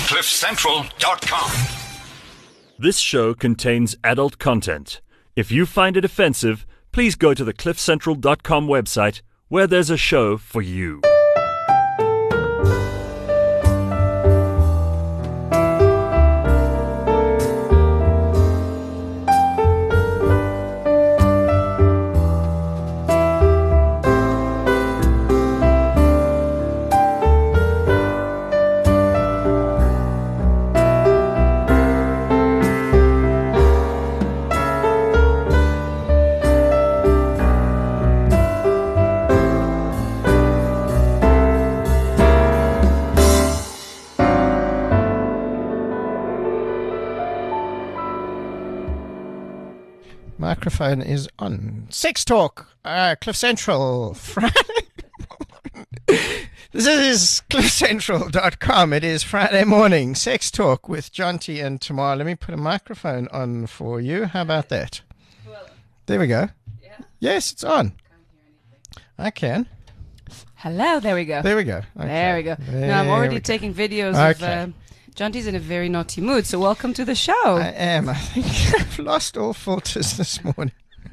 CliffCentral.com. This show contains adult content. If you find it offensive, please go to the CliffCentral.com website where there's a show for you. Microphone is on. Sex Talk, Cliff Central. This is CliffCentral.com. It is Friday morning. Sex Talk with Jonty and Tamar. Let me put a microphone on for you. How about that? There we go. Yeah. Yes, it's on. I can. Hello, there we go. There we go. Okay. There we go. Now I'm already taking videos of Jonty's in a very naughty mood, so welcome to the show. I am. I think I've lost all filters this morning.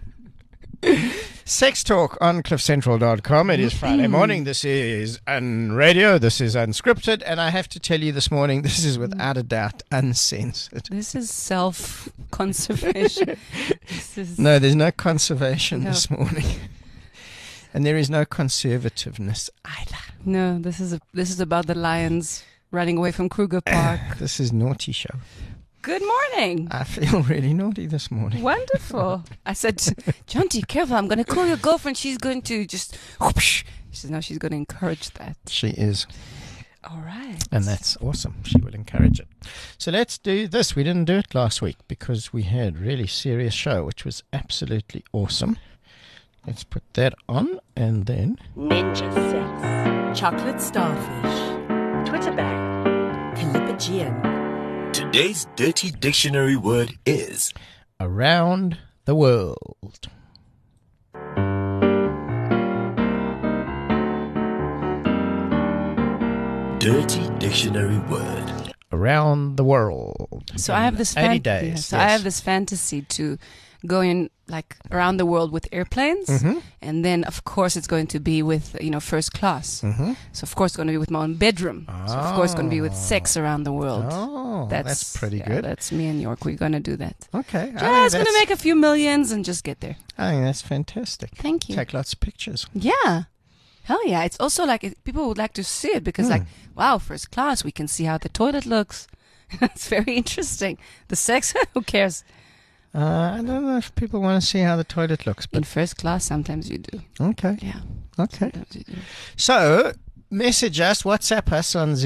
Sex Talk on CliffCentral.com. It is Friday morning. This is radio. This is unscripted. And I have to tell you this morning, this is without a doubt uncensored. This is self-conservation. No, there's no conservation this morning. And there is no conservativeness either. No, this is about the lions running away from Kruger Park. This is Naughty Show. Good morning. I feel really naughty this morning. Wonderful. I said, Jonty, careful. I'm going to call your girlfriend. She's going to just whoosh. She says, no, she's going to encourage that. She is. All right. And that's awesome. She will encourage it. So let's do this. We didn't do it last week because we had a really serious show, which was absolutely awesome. Let's put that on and then... Ninja sex, chocolate starfish, Twitter bang, Calipigian. Today's dirty dictionary word is around the world. dirty dictionary word. Around the world. So I have this 80 days. I have this fantasy to go in like around the world with airplanes, and then of course it's going to be with first class. So of course it's going to be with my own bedroom. So of course it's going to be with sex around the world. Oh, that's pretty good. That's me and York. We're going to do that. Okay, Just going to make a few millions and just get there. I think that's fantastic. Thank you. Take lots of pictures. Yeah. Hell yeah. It's also like people would like to see it because wow, first class, we can see how the toilet looks. It's very interesting. The sex, who cares? I don't know if people want to see how the toilet looks. But in first class, sometimes you do. Okay. Yeah. Okay. Sometimes you do. So, message us, WhatsApp us on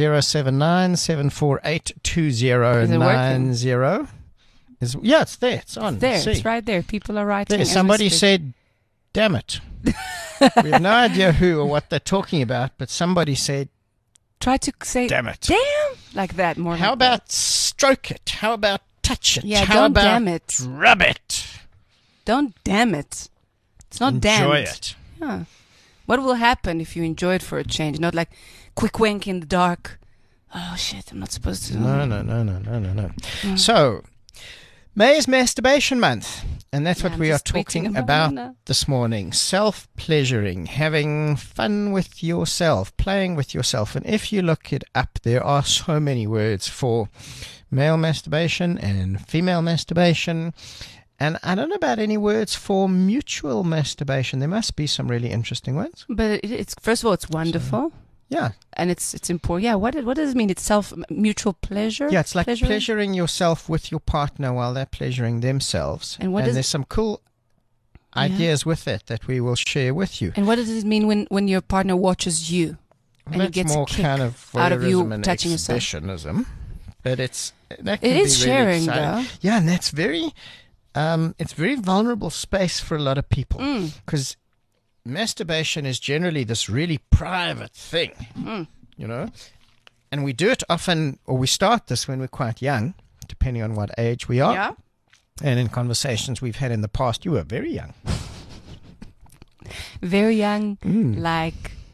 079-748-2090. Yeah, it's there. It's on. There. See. It's right there. People are writing. There. Somebody said, damn it. We have no idea who or what they're talking about, but somebody said, try to say, damn it. Damn! Like that. More How like about that. stroke it? How about touch it? Yeah, How don't about damn it. rub it? Don't damn it. It's not damned. Enjoy it. Yeah. What will happen if you enjoy it for a change? Not like quick wank in the dark. Oh shit, I'm not supposed to. No. So, May is Masturbation Month, and that's what we are talking about this morning. Self-pleasuring, having fun with yourself, playing with yourself. And if you look it up, there are so many words for male masturbation and female masturbation. And I don't know about any words for mutual masturbation. There must be some really interesting ones. But it's first of all, it's wonderful. Yeah. And it's important. Yeah, what does it mean? It's mutual pleasure? Yeah, it's like pleasuring yourself with your partner while they're pleasuring themselves. And there's some cool ideas with that we will share with you. And what does it mean when your partner watches you? Well, and that's more kind of out of you and touching yourself. exhibitionism. But it is sharing, though. Yeah, and that's it's very vulnerable space for a lot of people because masturbation is generally this really private thing, and we do it often, or we start this when we're quite young, depending on what age we are. Yeah. And in conversations we've had in the past, you were very young. Very young, like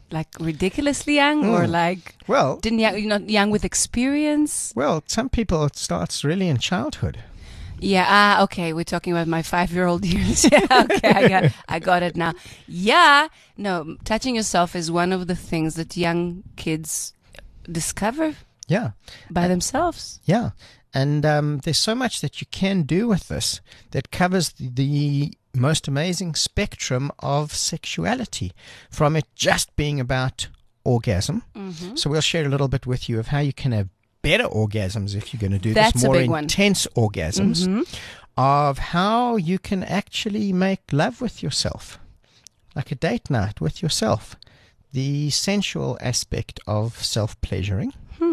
like ridiculously young, or like you're not young with experience? Well, some people it starts really in childhood. Yeah. Okay. We're talking about my 5-year-old years. Yeah. Okay. I got it now. Yeah. No, touching yourself is one of the things that young kids discover. Yeah. By themselves. Yeah. And there's so much that you can do with this that covers the most amazing spectrum of sexuality, from it just being about orgasm. Mm-hmm. So we'll share a little bit with you of how you can have better orgasms if you're going to do this, more intense orgasms, of how you can actually make love with yourself, like a date night with yourself, the sensual aspect of self-pleasuring.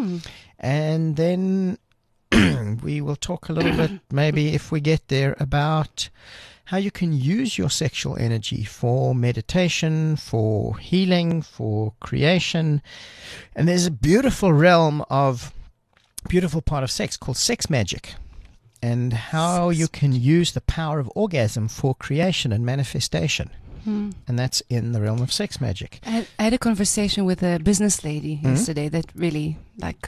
And then we will talk a little bit, maybe if we get there, about how you can use your sexual energy for meditation, for healing, for creation. And there's a beautiful part of sex called sex magic, and how you can use the power of orgasm for creation and manifestation. And that's in the realm of sex magic. I had a conversation with a business lady yesterday that really, like,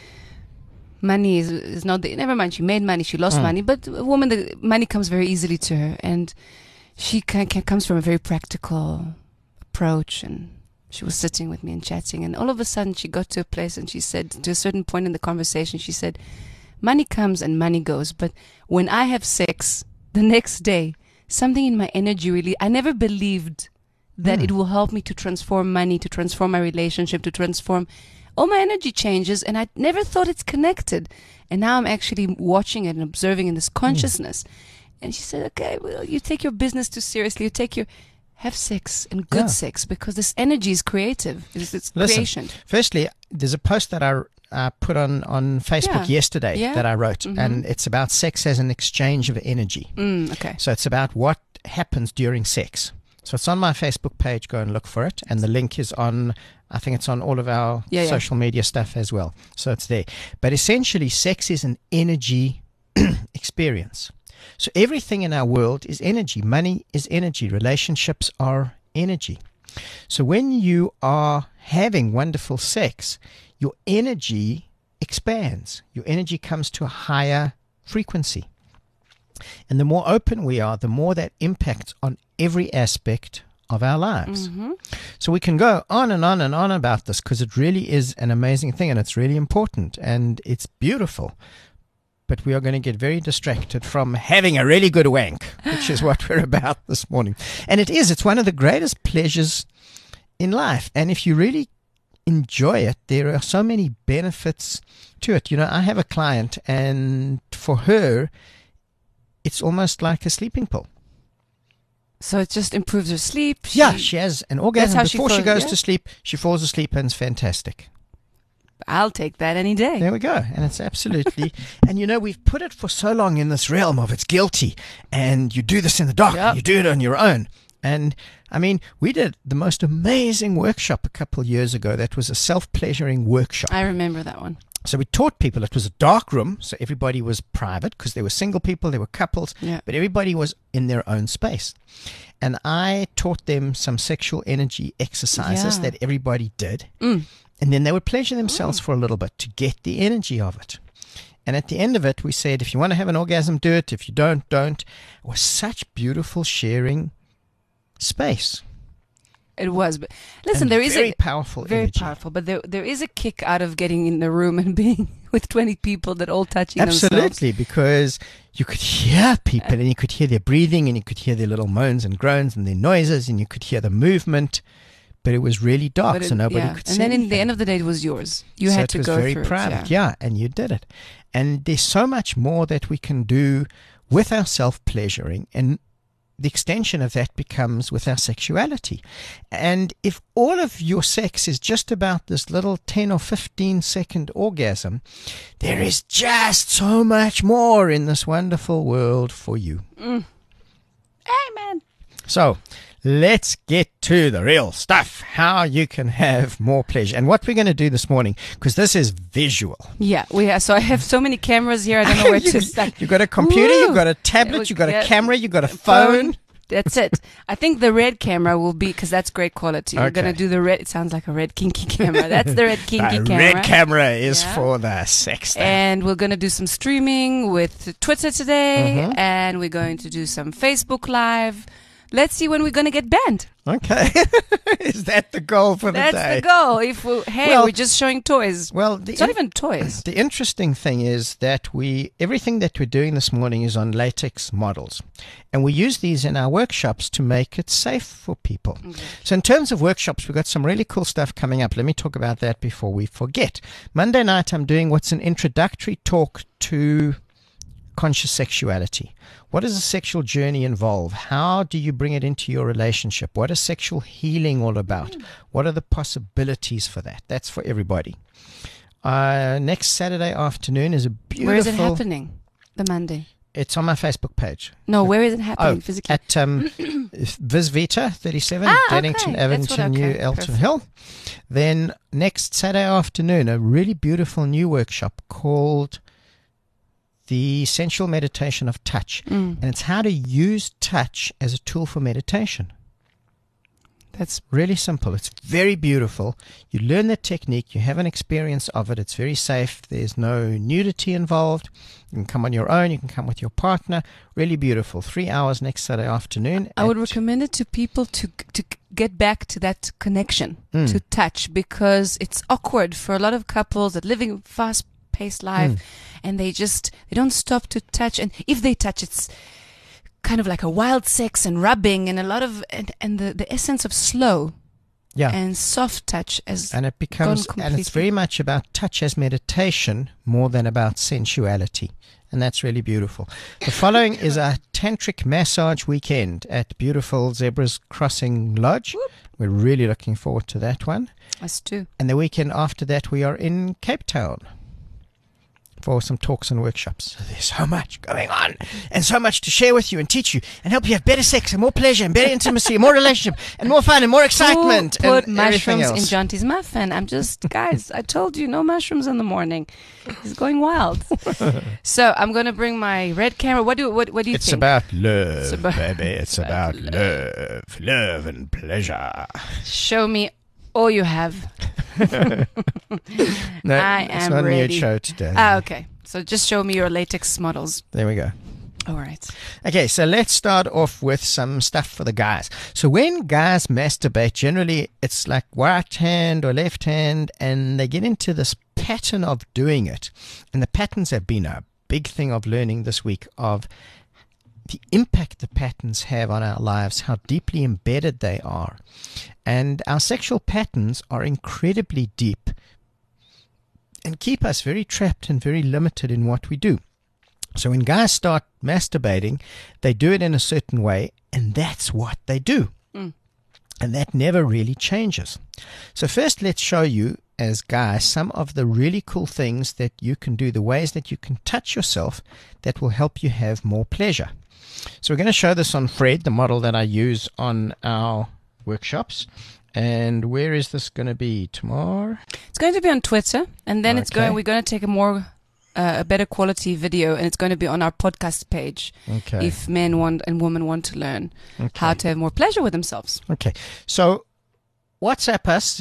money is not the, never mind, she made money, she lost money, but a woman, the money comes very easily to her, and she comes from a very practical approach. And she was sitting with me and chatting, and all of a sudden she got to a place, and she said, to a certain point in the conversation, she said, money comes and money goes, but when I have sex the next day, something in my energy really, I never believed that it will help me to transform money, to transform my relationship, to transform all my energy changes, and I never thought it's connected. And now I'm actually watching it and observing in this consciousness. And she said, okay, well, you take your business too seriously. Have sex, and good sex, because this energy is creative. It's creation. Firstly, there's a post that I put on Facebook yesterday that I wrote, and it's about sex as an exchange of energy. Okay. So it's about what happens during sex. So it's on my Facebook page. Go and look for it. And the link is on, I think it's on all of our social media stuff as well. So it's there. But essentially, sex is an energy experience. So everything in our world is energy. Money is energy. Relationships are energy. So when you are having wonderful sex, your energy expands. Your energy comes to a higher frequency. And the more open we are, the more that impacts on every aspect of our lives. So we can go on and on and on about this, because it really is an amazing thing, and it's really important, and it's beautiful. But we are going to get very distracted from having a really good wank, which is what we're about this morning. And it's one of the greatest pleasures in life. And if you really enjoy it, there are so many benefits to it. You know, I have a client, and for her, it's almost like a sleeping pill. So it just improves her sleep. She has an orgasm before she goes to sleep. She falls asleep, and it's fantastic. I'll take that any day. There we go. And it's absolutely, and you know, we've put it for so long in this realm of it's guilty, and you do this in the dark, you do it on your own. And I mean, we did the most amazing workshop a couple of years ago. That was a self-pleasuring workshop. I remember that one. So we taught people, it was a dark room, so everybody was private, because there were single people, there were couples, but everybody was in their own space. And I taught them some sexual energy exercises that everybody did. And then they would pleasure themselves for a little bit to get the energy of it. And at the end of it, we said, if you want to have an orgasm, do it. If you don't. It was such beautiful sharing space. It was, but listen, there is very powerful energy. But there is a kick out of getting in the room and being with 20 people that all touching themselves. Absolutely, because you could hear people, and you could hear their breathing, and you could hear their little moans and groans and their noises, and you could hear the movement. But it was really dark, so nobody could see. And then anything. In the end of the day, it was yours. You had to go through it. So it was very private, and you did it. And there's so much more that we can do with our self-pleasuring, and the extension of that becomes with our sexuality. And if all of your sex is just about this little 10 or 15 second orgasm, there is just so much more in this wonderful world for you. Amen. So let's get to the real stuff, how you can have more pleasure. And what we're going to do this morning, because this is visual. Yeah, so I have so many cameras here, I don't know where to start. You've got a computer, you've got a tablet, you've got a camera, you've got a phone. That's it. I think the red camera will be, because that's great quality. We're Okay. going to do the red. It sounds like a red kinky camera. That's the red kinky The camera. red camera is Yeah. for the sex thing. And we're going to do some streaming with Twitter today. Mm-hmm. And we're going to do some Facebook Live. Let's see when we're going to get banned. Okay. Is that the goal for the That's day? the goal. Well- We're just showing toys. Well, It's not even toys. the interesting thing is that everything that we're doing this morning is on latex models. And we use these in our workshops to make it safe for people. So in terms of workshops, we've got some really cool stuff coming up. Let me talk about that before we forget. Monday night, I'm doing what's an introductory talk to conscious sexuality. What does a sexual journey involve? How do you bring it into your relationship? What is sexual healing all about? What are the possibilities for that? That's for everybody. Next Saturday afternoon is a beautiful... Where is it happening? The Monday. It's on my Facebook page. No, where is it happening physically? At Visvita 37, okay. Dennington Avenue, New Elton Perfect. Hill. Then next Saturday afternoon, a really beautiful new workshop called The Essential Meditation of Touch. And it's how to use touch as a tool for meditation. That's Really simple. It's very beautiful. You learn the technique. You have an experience of it. It's very safe. There's no nudity involved. You can come on your own. You can come with your partner. Really beautiful. 3 hours next Saturday afternoon. I would at- recommend it to people to get back to that connection, to touch, because it's awkward for a lot of couples that live in fast-paced life, and they don't stop to touch. And if they touch, it's kind of like a wild sex and rubbing and a lot of and the essence of slow Yeah. and soft touch as And it becomes, gone and it's completely. very much about touch as meditation more than about sensuality. And that's really beautiful. The following is a tantric massage weekend at beautiful Zebras Crossing Lodge. We're really looking forward to that one. us too. And the weekend after that, we are in Cape Town for some talks and workshops. So there's so much going on and so much to share with you and teach you and help you have better sex and more pleasure and better intimacy and more relationship and more fun and more excitement. Who put and everything mushrooms in else. Jonty's muffin? I'm just, guys, I told you, no mushrooms in the morning. He's going wild. So I'm going to bring my red camera. What do you It's think? about love, It's about- baby. It's about love and pleasure. Show me all you have. No, I it's am not a ready. new show today. Okay. So just show me your latex models. There we go. All right. Okay, so let's start off with some stuff for the guys. So when guys masturbate, generally it's like right hand or left hand, and they get into this pattern of doing it. And the patterns have been a big thing of learning this week of the impact the patterns have on our lives, how deeply embedded they are. And our sexual patterns are incredibly deep and keep us very trapped and very limited in what we do. So when guys start masturbating, they do it in a certain way, and that's what they do. And that never really changes. So first, let's show you, as guys, some of the really cool things that you can do, the ways that you can touch yourself that will help you have more pleasure. So we're going to show this on Fred, the model that I use on our workshops. And where is this going to be? Tomorrow? It's going to be on Twitter, and then Okay. we're going to take a better quality video, and it's going to be on our podcast page. Okay. If men want and women want to learn how to have more pleasure with themselves. Okay, so WhatsApp us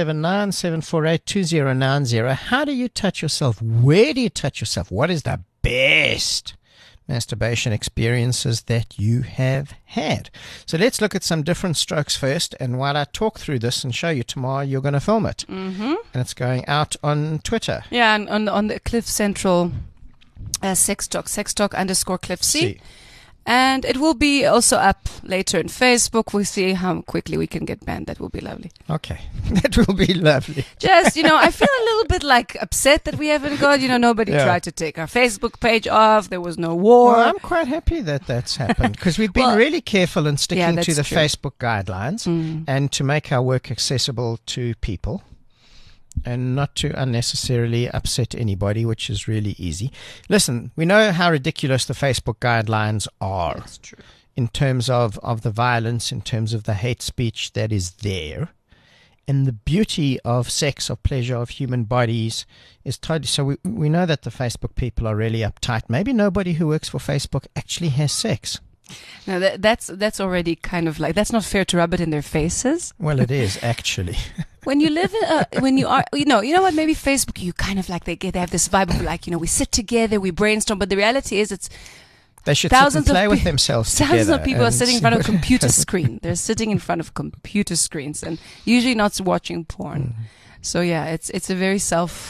079-748-2090. How do you touch yourself? Where do you touch yourself? What is the best masturbation experiences that you have had? So let's look at some different strokes first. And while I talk through this and show you tomorrow, you're going to film it. Mm-hmm. And it's going out on Twitter. Yeah, and on the Cliff Central sex talk _Cliff C. See. And it will be also up later in Facebook. We'll see how quickly we can get banned. That will be lovely. Okay, that will be lovely. Just, I feel a little bit like upset that we haven't got, nobody Yeah. tried to take our Facebook page off. There was no war. Well, I'm quite happy that that's happened because we've been Well, really careful in yeah, sticking to that's the true. Facebook guidelines and to make our work accessible to people and not to unnecessarily upset anybody, which is really easy. Listen, we know how ridiculous the Facebook guidelines are That's true. in terms of the violence, in terms of the hate speech that is there. And the beauty of sex, of pleasure, of human bodies is totally... So we know that the Facebook people are really uptight. Maybe nobody who works for Facebook actually has sex. No, that's already kind of like, that's not fair to rub it in their faces. Well, it is actually. When you live in, when you are, you know what, maybe Facebook, you kind of like, they have this vibe of like, we sit together, we brainstorm, but the reality is They should sit and play with themselves together. Thousands of people are sitting in front of a computer screen. They're sitting in front of computer screens and usually not watching porn. So yeah, it's a very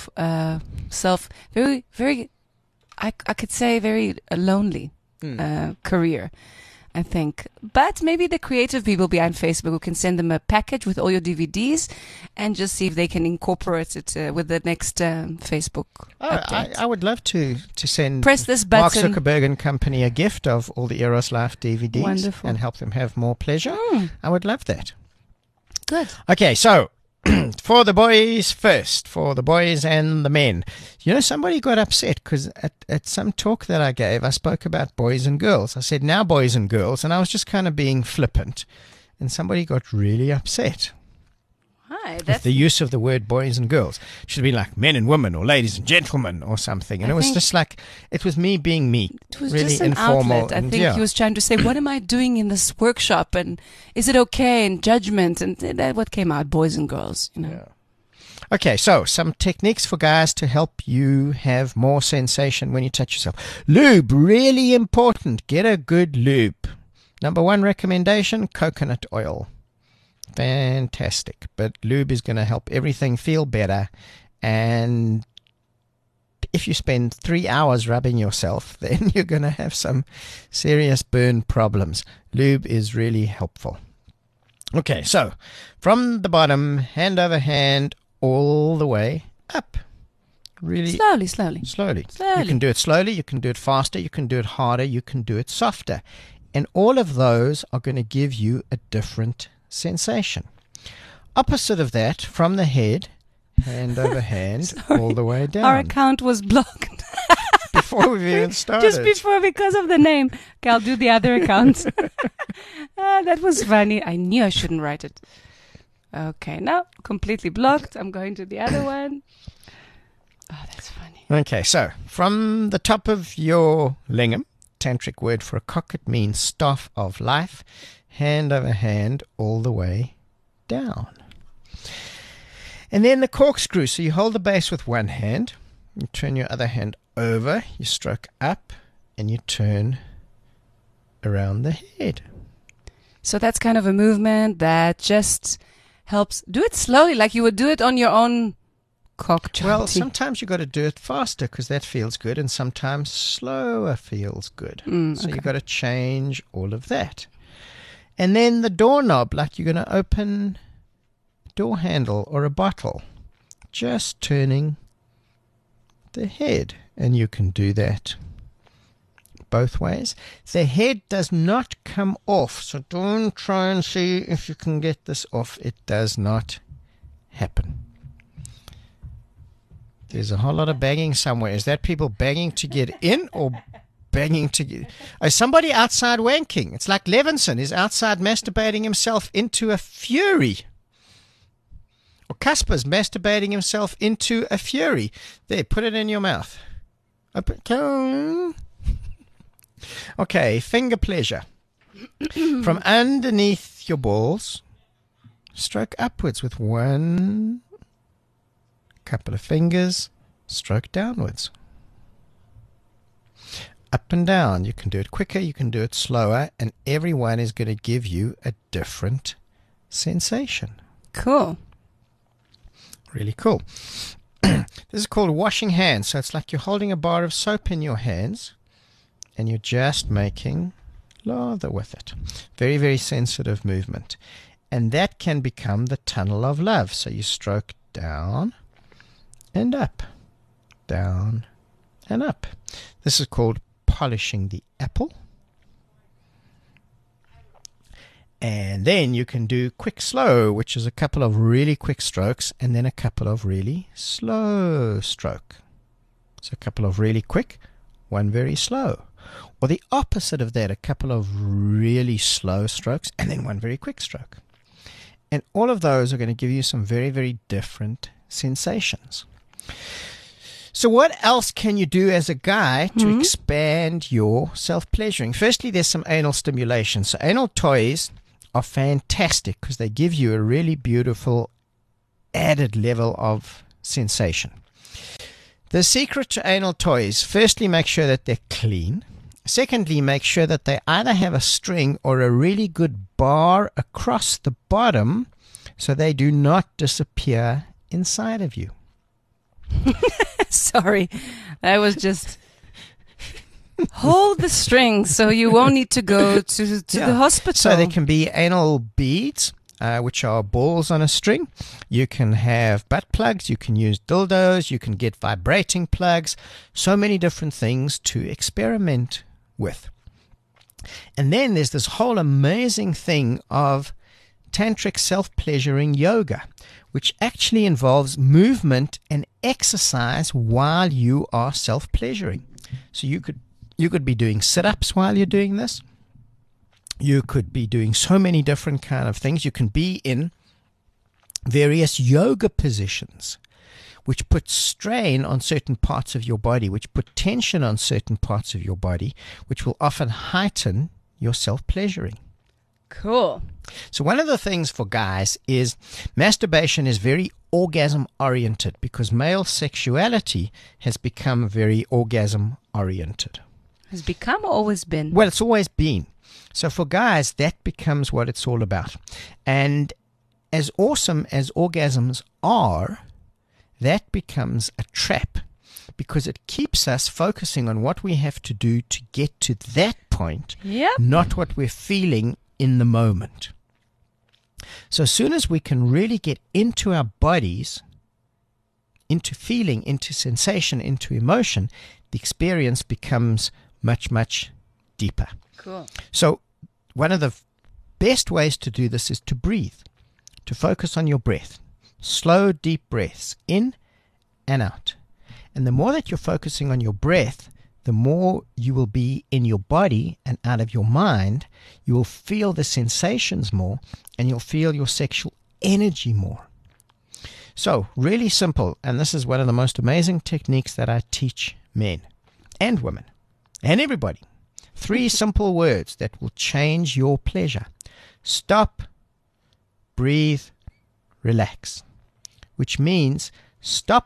very, very, I could say very lonely career, I think. But maybe the creative people behind Facebook who can send them a package with all your DVDs and just see if they can incorporate it with the next Facebook update. I would love to send Press this Mark button. Zuckerberg and company a gift of all the Eros Life DVDs. Wonderful. And help them have more pleasure. I would love that. Good. Okay, so for the boys first, for the boys and the men. Somebody got upset because at some talk that I gave, I spoke about boys and girls. I said, now boys and girls, and I was just kind of being flippant. And somebody got really upset with the use of the word boys and girls. It should be like men and women or ladies and gentlemen or something. And it was just like, it was me being me. It was really just an informal. outlet. I think he was trying to say, what am I doing in this workshop? And is it okay? And judgment. And that what came out, boys and girls. Yeah. Okay, so some techniques for guys to help you have more sensation when you touch yourself. Lube, really important. Get a good lube. Number one recommendation, coconut oil. Fantastic. But lube is going to help everything feel better. And if you spend 3 hours rubbing yourself, then you're going to have some serious burn problems. Lube is really helpful. Okay, so from the bottom, hand over hand, all the way up. Really slowly. You can do it slowly, you can do it faster, you can do it harder, you can do it softer. And all of those are going to give you a different sensation. Opposite of that, from the head, hand over hand, all the way down. Our account was blocked. Before we've even started. Just before, because of the name. Okay, I'll do the other account. That was funny. I knew I shouldn't write it. Okay, now completely blocked. I'm going to the other one. Oh, that's funny. Okay, so from the top of your lingam, tantric word for a cock, it means staff of life, hand over hand, all the way down. And then the corkscrew. So you hold the base with one hand, you turn your other hand over, you stroke up, and you turn around the head. So that's kind of a movement that just helps. Do it slowly, like you would do it on your own cock. Well, sometimes you got to do it faster because that feels good, and sometimes slower feels good. So you've got to change all of that. And then the doorknob, like you're going to open a door handle or a bottle, just turning the head. And you can do that both ways. The head does not come off, so don't try and see if you can get this off. It does not happen. There's a whole lot of banging somewhere. Is that people banging to get in or banging to get... Is somebody outside wanking? It's like Levinson is outside masturbating himself into a fury. Or Casper's masturbating himself into a fury. There, put it in your mouth. Okay, finger pleasure. From underneath your balls, stroke upwards with one couple of fingers, stroke downwards. Up and down. You can do it quicker, you can do it slower, and everyone is going to give you a different sensation. Cool. Really cool. This is called washing hands. So it's like you're holding a bar of soap in your hands and you're just making lather with it. Very, very sensitive movement. And that can become the tunnel of love. So you stroke down and up, down and up. This is called polishing the apple. And then you can do quick slow, which is a couple of really quick strokes and then a couple of really slow stroke. So a couple of really quick, one very slow. Or the opposite of that, a couple of really slow strokes and then one very quick stroke. And all of those are going to give you some very, very different sensations. So what else can you do as a guy to expand your self-pleasuring? Firstly, there's some anal stimulation. So anal toys are fantastic because they give you a really beautiful added level of sensation. The secret to anal toys, firstly, make sure that they're clean. Secondly, make sure that they either have a string or a really good bar across the bottom so they do not disappear inside of you. Sorry, that was just hold the strings so you won't need to go to the hospital. So there can be anal beads, which are balls on a string. You can have butt plugs. You can use dildos. You can get vibrating plugs. So many different things to experiment with. And then there's this whole amazing thing of tantric self-pleasuring yoga, which actually involves movement and exercise while you are self-pleasuring. So you could be doing sit-ups while you're doing this. You could be doing so many different kind of things. You can be in various yoga positions, which put strain on certain parts of your body, which put tension on certain parts of your body, which will often heighten your self-pleasuring. Cool. So one of the things for guys is masturbation is very orgasm-oriented because male sexuality has become very orgasm-oriented. Has become or always been? Well, it's always been. So for guys, that becomes what it's all about. And as awesome as orgasms are, that becomes a trap because it keeps us focusing on what we have to do to get to that point, not what we're feeling in the moment. So as soon as we can really get into our bodies, into feeling, into sensation, into emotion, the experience becomes much, much deeper. Cool. So one of the best ways to do this is to breathe, to focus on your breath. Slow, deep breaths in and out. And the more that you're focusing on your breath, the more you will be in your body and out of your mind. You will feel the sensations more, and you'll feel your sexual energy more. So, really simple, and this is one of the most amazing techniques that I teach men and women and everybody. 3 simple words that will change your pleasure. Stop, breathe, relax. Which means stop,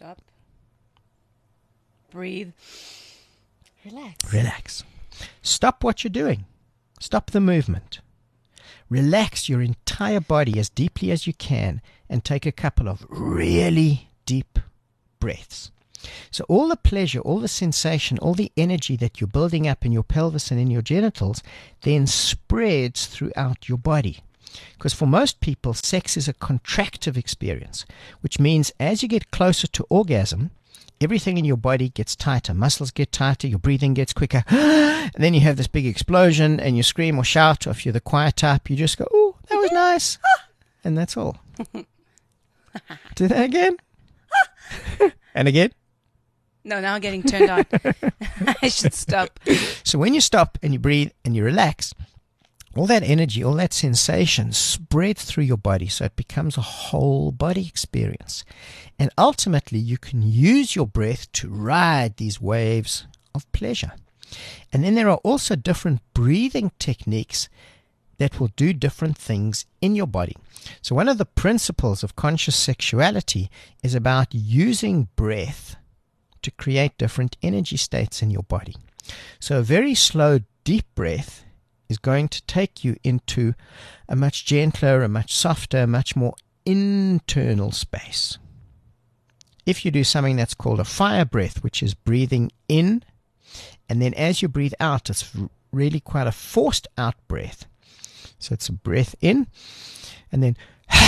breathe, relax. Relax. Stop what you're doing. Stop the movement. Relax your entire body as deeply as you can and take a couple of really deep breaths. So all the pleasure, all the sensation, all the energy that you're building up in your pelvis and in your genitals then spreads throughout your body. Because for most people, sex is a contractive experience, which means as you get closer to orgasm, everything in your body gets tighter. Muscles get tighter, your breathing gets quicker, and then you have this big explosion and you scream or shout, or if you're the quiet type, you just go, "Oh, that was nice." And that's all. Do that again. And again. No, now I'm getting turned on. I should stop. So when you stop and you breathe and you relax, all that energy, all that sensation spreads through your body, so it becomes a whole body experience. And ultimately, you can use your breath to ride these waves of pleasure. And then there are also different breathing techniques that will do different things in your body. So one of the principles of conscious sexuality is about using breath to create different energy states in your body. So a very slow, deep breath is going to take you into a much gentler, a much softer, much more internal space. If you do something that's called a fire breath, which is breathing in, and then as you breathe out, it's really quite a forced out breath. So it's a breath in, and then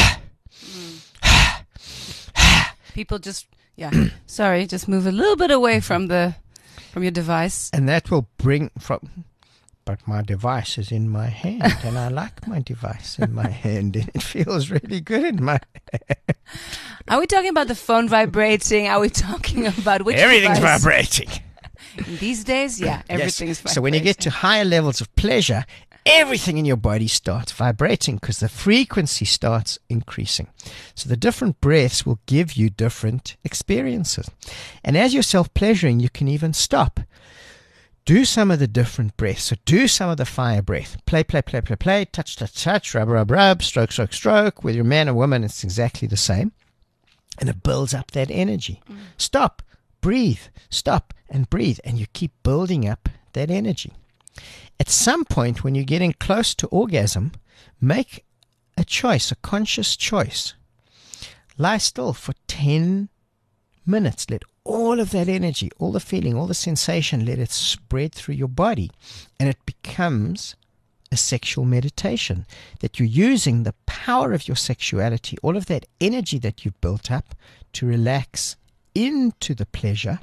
People just, sorry, just move a little bit away from your device. And that will bring from... But my device is in my hand, and I like my device in my hand, and it feels really good in my hand. Are we talking about the phone vibrating? Are we talking about which Everything's device? vibrating. These days, everything's vibrating. So when you get to higher levels of pleasure, everything in your body starts vibrating because the frequency starts increasing. So the different breaths will give you different experiences. And as you're self-pleasuring, you can even stop. Do some of the different breaths. So do some of the fire breath. Play, play, play, play, play, touch, touch, touch, rub, rub, rub, stroke, stroke, stroke. Whether you're man or woman, it's exactly the same. And it builds up that energy. Stop, breathe, stop, and breathe. And you keep building up that energy. At some point, when you're getting close to orgasm, make a choice, a conscious choice. Lie still for 10 minutes. Let all of that energy, all the feeling, all the sensation, let it spread through your body. And it becomes a sexual meditation, that you're using the power of your sexuality, all of that energy that you've built up, to relax into the pleasure.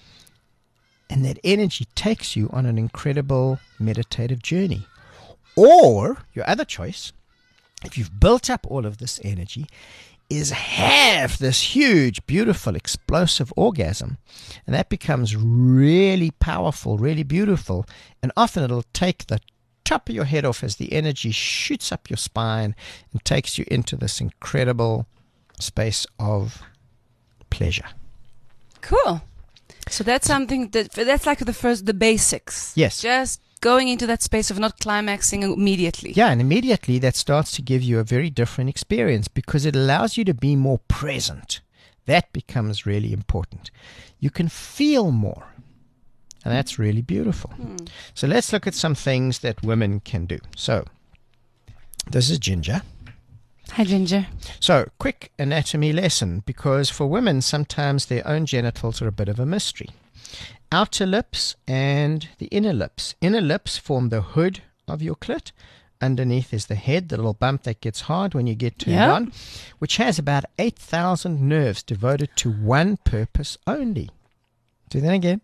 And that energy takes you on an incredible meditative journey. Or, your other choice, if you've built up all of this energy, is have this huge, beautiful, explosive orgasm. And that becomes really powerful, really beautiful. And often it'll take the top of your head off as the energy shoots up your spine and takes you into this incredible space of pleasure. Cool. So that's something that's like the basics. Yes. Just going into that space of not climaxing immediately. Yeah, and immediately that starts to give you a very different experience because it allows you to be more present. That becomes really important. You can feel more, and that's really beautiful. So let's look at some things that women can do. So this is Ginger. Hi, Ginger. So, quick anatomy lesson, because for women, sometimes their own genitals are a bit of a mystery. Outer lips and the inner lips. Inner lips form the hood of your clit. Underneath is the head, the little bump that gets hard when you get turned on, which has about 8,000 nerves devoted to one purpose only. Do that again.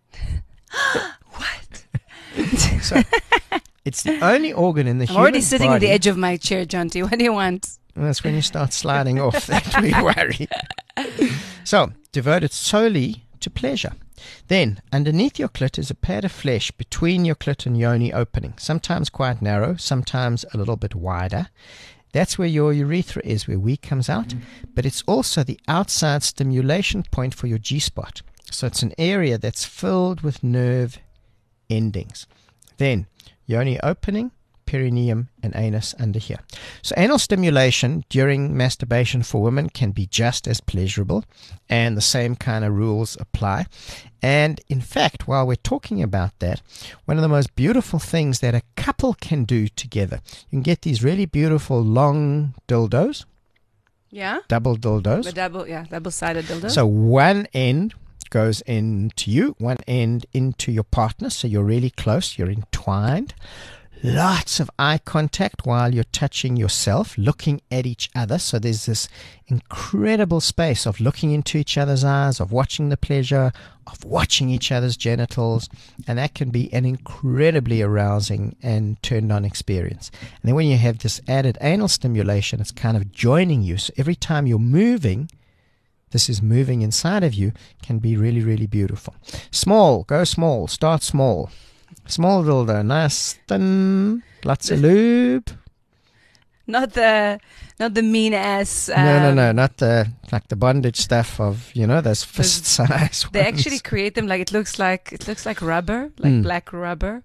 What? So, it's the only organ in the human body. I'm already sitting at the edge of my chair, Jonty. What do you want? And that's when you start sliding off. That we worry. So, devoted solely to pleasure. Then, underneath your clit is a pad of flesh between your clit and yoni opening. Sometimes quite narrow, sometimes a little bit wider. That's where your urethra is, where wee comes out. But it's also the outside stimulation point for your G-spot. So it's an area that's filled with nerve endings. Then, yoni opening, perineum, and anus under here. So anal stimulation during masturbation for women can be just as pleasurable, and the same kind of rules apply. And in fact, while we're talking about that, one of the most beautiful things that a couple can do together, you can get these really beautiful long dildos. Yeah? Double dildos. Double-sided dildo. So one end goes into you, one end into your partner, so you're really close, you're entwined. Lots of eye contact while you're touching yourself, looking at each other. So there's this incredible space of looking into each other's eyes, of watching the pleasure, of watching each other's genitals. And that can be an incredibly arousing and turned on experience. And then when you have this added anal stimulation, it's kind of joining you. So every time you're moving, this is moving inside of you, can be really, really beautiful. Small, go small, start small. Small dildo, nice, thin, lots of lube. Not the mean ass. No, not the like the bondage stuff of those fist size. They actually create them like it looks like rubber, like black rubber.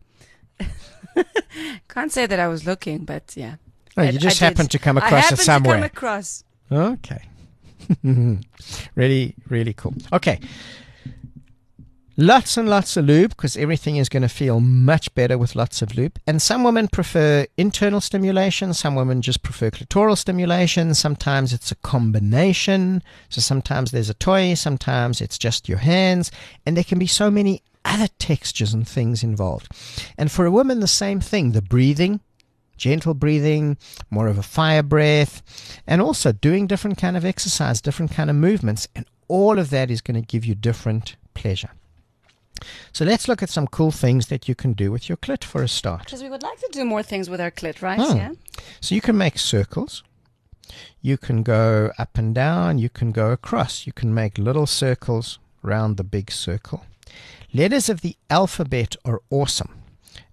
Can't say that I was looking, but yeah. Oh, you just happened to come across it somewhere. I happened to come across. Okay. Really, really cool. Okay. Lots and lots of lube, because everything is going to feel much better with lots of lube. And some women prefer internal stimulation. Some women just prefer clitoral stimulation. Sometimes it's a combination. So sometimes there's a toy. Sometimes it's just your hands. And there can be so many other textures and things involved. And for a woman, the same thing. The breathing, gentle breathing, more of a fire breath, and also doing different kind of exercise, different kind of movements. And all of that is going to give you different pleasure. So let's look at some cool things that you can do with your clit for a start. Because we would like to do more things with our clit, right? Yeah. So you can make circles. You can go up and down. You can go across. You can make little circles around the big circle. Letters of the alphabet are awesome.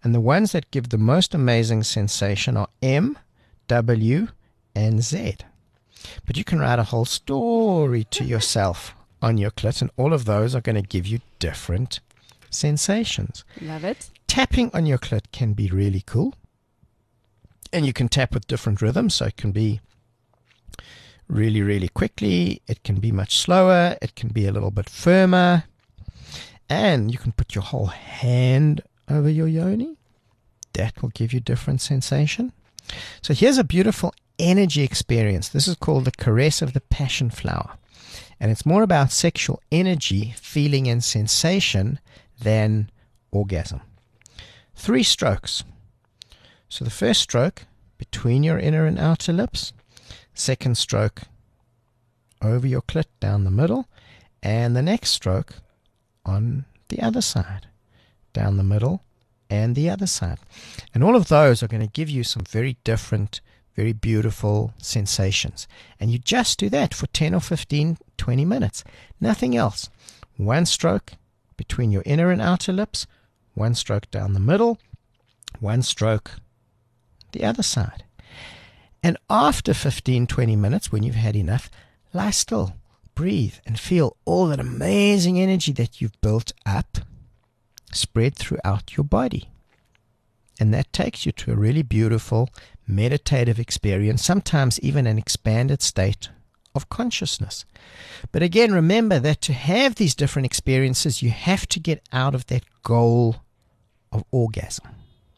And the ones that give the most amazing sensation are M, W, and Z. But you can write a whole story to yourself on your clit, and all of those are going to give you different sensations. Love it. Tapping on your clit can be really cool. And you can tap with different rhythms, so it can be really, really quickly. It can be much slower. It can be a little bit firmer. And you can put your whole hand over your yoni. That will give you different sensation. So here's a beautiful energy experience. This is called the Caress of the Passion Flower. And it's more about sexual energy, feeling, and sensation than orgasm. 3 strokes. So the first stroke between your inner and outer lips. Second stroke over your clit down the middle. And the next stroke on the other side. Down the middle and the other side. And all of those are going to give you some very different, very beautiful sensations. And you just do that for 10 or 15, 20 minutes. Nothing else. 1 stroke between your inner and outer lips. 1 stroke down the middle. 1 stroke the other side. And after 15, 20 minutes, when you've had enough, lie still, breathe, and feel all that amazing energy that you've built up spread throughout your body. And that takes you to a really beautiful meditative experience, sometimes even an expanded state of consciousness. But again, remember that to have these different experiences, you have to get out of that goal of orgasm,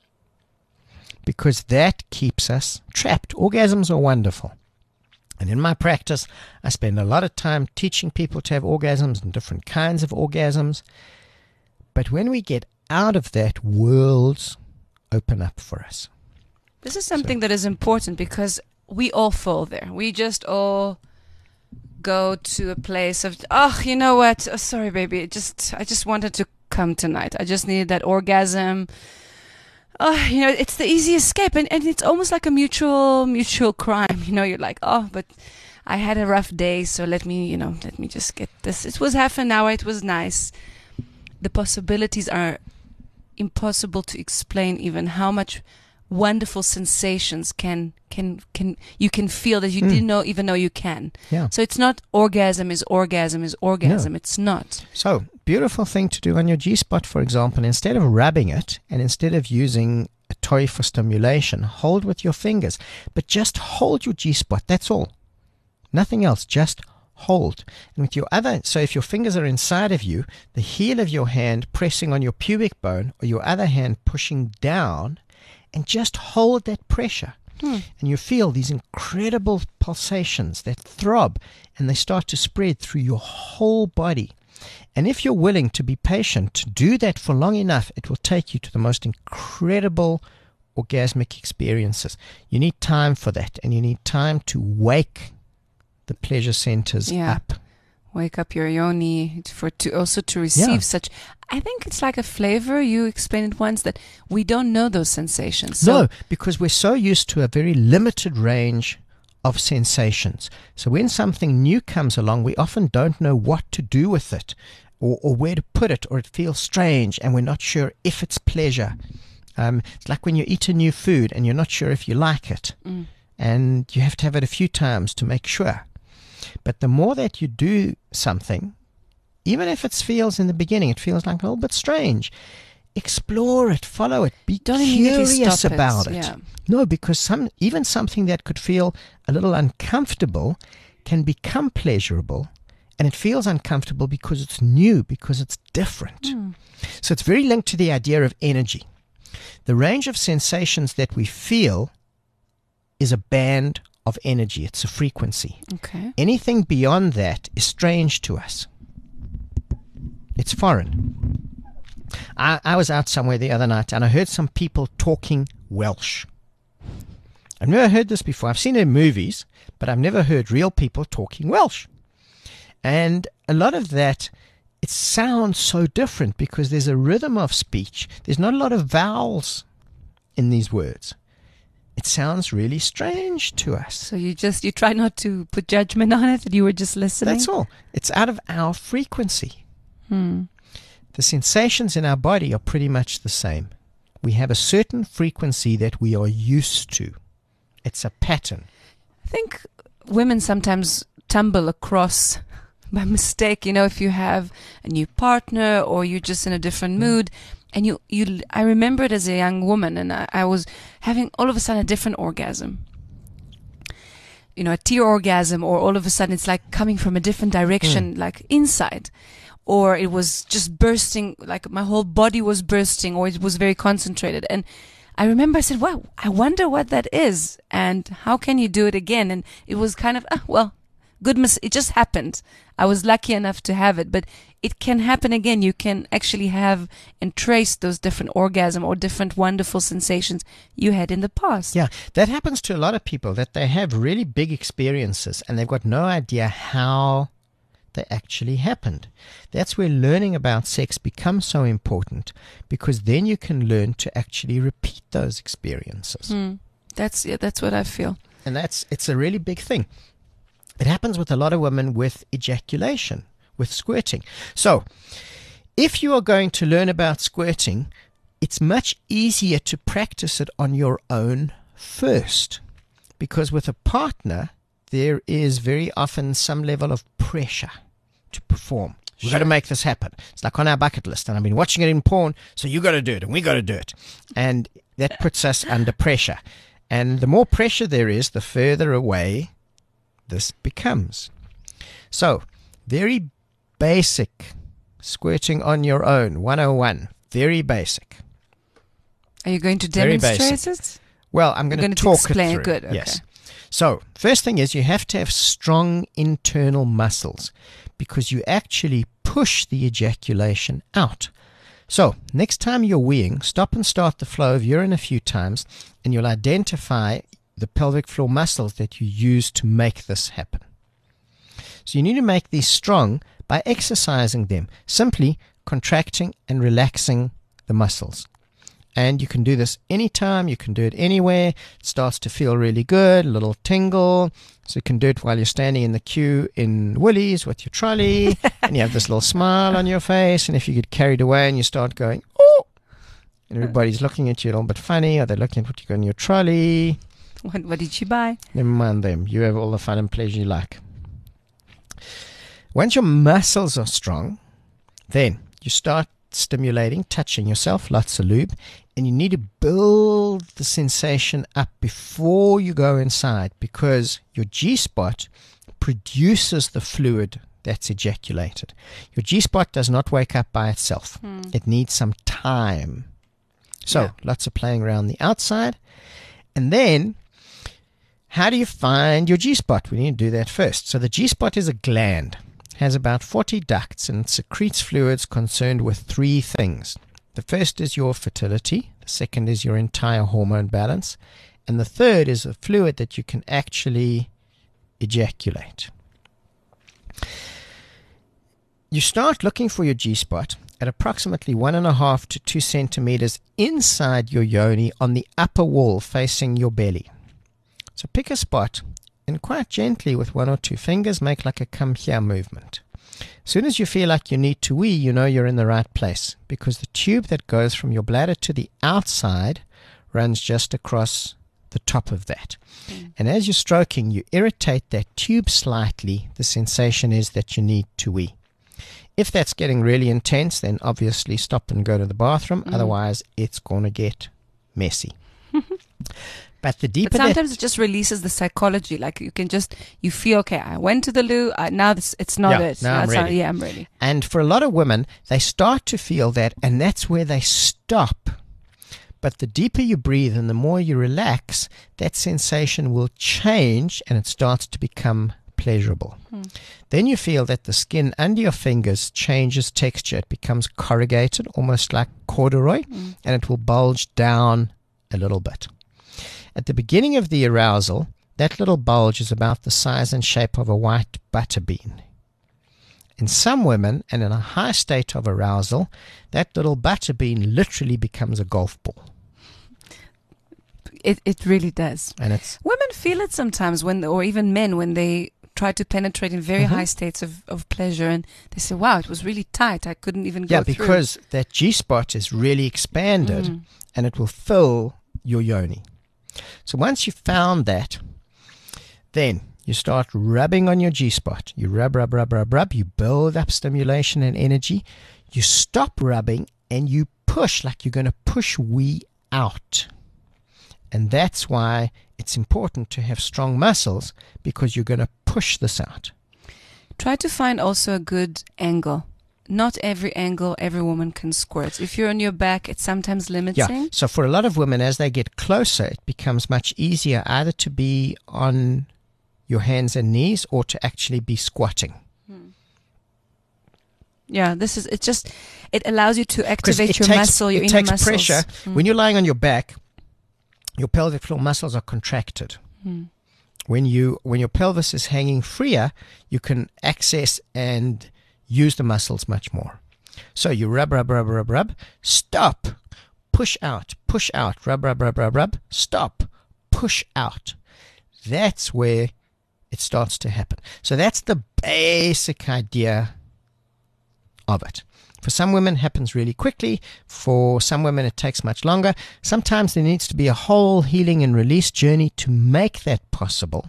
because that keeps us trapped. Orgasms are wonderful. And in my practice, I spend a lot of time teaching people to have orgasms and different kinds of orgasms. But when we get out of that, worlds open up for us. This is something that is important, because we all fall there. We just all go to a place of, oh, you know what? Oh, sorry, baby. I just wanted to come tonight. I just needed that orgasm. Oh, you know, it's the easy escape, and it's almost like a mutual crime. You know, you're like, oh, but I had a rough day, so let me just get this. It was half an hour. It was nice. The possibilities are impossible to explain, even how much wonderful sensations you can feel that you didn't even know you can. Yeah. So it's not orgasm is orgasm is orgasm. No. It's not. So beautiful thing to do on your G-spot, for example, instead of rubbing it and instead of using a toy for stimulation, hold with your fingers, but just hold your G-spot. That's all. Nothing else. Just hold. And with your so if your fingers are inside of you, the heel of your hand pressing on your pubic bone, or your other hand pushing down, and just hold that pressure. And you feel these incredible pulsations that throb, and they start to spread through your whole body. And if you're willing to be patient, to do that for long enough, it will take you to the most incredible orgasmic experiences. You need time for that, and you need time to wake the pleasure centers up. Wake up your yoni to receive such. I think it's like a flavor. You explained it once that we don't know those sensations. No, because we're so used to a very limited range of sensations. So when something new comes along, we often don't know what to do with it, or where to put it, or it feels strange, and we're not sure if it's pleasure. It's like when you eat a new food and you're not sure if you like it, and you have to have it a few times to make sure. But the more that you do something, even if it feels in the beginning, it feels like a little bit strange, explore it, follow it, be curious about it. Yeah. No, because even something that could feel a little uncomfortable can become pleasurable, and it feels uncomfortable because it's new, because it's different. So it's very linked to the idea of energy. The range of sensations that we feel is a band of energy. It's a frequency. Okay. Anything beyond that is strange to us. It's foreign. I was out somewhere the other night, and I heard some people talking Welsh. I've never heard this before. I've seen it in movies, but I've never heard real people talking Welsh. And a lot of that, it sounds so different because there's a rhythm of speech. There's not a lot of vowels in these words. It sounds really strange to us. So you try not to put judgment on it, and you were just listening? That's all. It's out of our frequency. The sensations in our body are pretty much the same. We have a certain frequency that we are used to. It's a pattern. I think women sometimes tumble across by mistake, if you have a new partner or you're just in a different mood. And I remember it as a young woman, and I was having all of a sudden a different orgasm. A tear orgasm, or all of a sudden it's like coming from a different direction, like inside. Or it was just bursting, like my whole body was bursting, or it was very concentrated. And I remember I said, wow, I wonder what that is, and how can you do it again? And it was kind of, it just happened. I was lucky enough to have it, but it can happen again. You can actually have and trace those different orgasm or different wonderful sensations you had in the past. Yeah, that happens to a lot of people, that they have really big experiences and they've got no idea how they actually happened. That's where learning about sex becomes so important, because then you can learn to actually repeat those experiences. That's what I feel. And it's a really big thing. It happens with a lot of women with ejaculation, with squirting. So, if you are going to learn about squirting, it's much easier to practice it on your own first. Because with a partner, there is very often some level of pressure to perform. We've got to make this happen. It's like on our bucket list, and I've been watching it in porn, so you got to do it, and we got to do it. And that puts us under pressure. And the more pressure there is, the further away this becomes. So, very basic squirting on your own, 101. Very basic. Are you going to demonstrate it? Well, I'm going to talk explain it through. Good. Okay. Yes. So, first thing is you have to have strong internal muscles, because you actually push the ejaculation out. So, next time you're weeing, stop and start the flow of urine a few times, and you'll identify the pelvic floor muscles that you use to make this happen. So you need to make these strong by exercising them, simply contracting and relaxing the muscles. And you can do this anytime, you can do it anywhere. It starts to feel really good, a little tingle. So you can do it while you're standing in the queue in Woolies with your trolley, and you have this little smile on your face. And if you get carried away and you start going, oh, and everybody's looking at you a little bit funny, or they're looking at what you got in your trolley. What did she buy? Never mind them. You have all the fun and pleasure you like. Once your muscles are strong, then you start stimulating, touching yourself, lots of lube, and you need to build the sensation up before you go inside, because your G-spot produces the fluid that's ejaculated. Your G-spot does not wake up by itself. It needs some time. So, lots of playing around the outside. And then, how do you find your G-spot? We need to do that first. So the G-spot is a gland. It has about 40 ducts, and it secretes fluids concerned with three things. The first is your fertility. The second is your entire hormone balance. And the third is a fluid that you can actually ejaculate. You start looking for your G-spot at approximately 1.5 to 2 centimeters inside your yoni on the upper wall facing your belly. So pick a spot and quite gently with 1 or 2 fingers make like a come here movement. As soon as you feel like you need to wee, you know you're in the right place, because the tube that goes from your bladder to the outside runs just across the top of that. And as you're stroking, you irritate that tube slightly. The sensation is that you need to wee. If that's getting really intense, then obviously stop and go to the bathroom. Otherwise, it's going to get messy. But the deeper sometimes it just releases the psychology. Like you feel, okay, I went to the loo. Now it's not it. Now I'm ready. I'm ready. And for a lot of women, they start to feel that, and that's where they stop. But the deeper you breathe and the more you relax, that sensation will change and it starts to become pleasurable. Then you feel that the skin under your fingers changes texture. It becomes corrugated, almost like corduroy, and it will bulge down a little bit. At the beginning of the arousal, that little bulge is about the size and shape of a white butter bean. In some women, and in a high state of arousal, that little butter bean literally becomes a golf ball. It really does. And it's women feel it sometimes or even men when they try to penetrate in very high states of pleasure, and they say, wow, it was really tight. I couldn't even go through. Yeah, because that G-spot is really expanded and it will fill your yoni. So once you've found that, then you start rubbing on your G-spot. You rub. You build up stimulation and energy. You stop rubbing and you push like you're going to push wee out. And that's why it's important to have strong muscles, because you're going to push this out. Try to find also a good angle. Not every angle every woman can squirt. If you're on your back, it's sometimes limiting. Yeah. So for a lot of women, as they get closer, it becomes much easier either to be on your hands and knees or to actually be squatting. Yeah, it allows you to activate your muscle, your inner muscles. It takes pressure. When you're lying on your back, your pelvic floor muscles are contracted. When your pelvis is hanging freer, you can access and use the muscles much more. So you rub, stop, push out, rub, stop, push out. That's where it starts to happen. So that's the basic idea of it. For some women, it happens really quickly. For some women, it takes much longer. Sometimes there needs to be a whole healing and release journey to make that possible.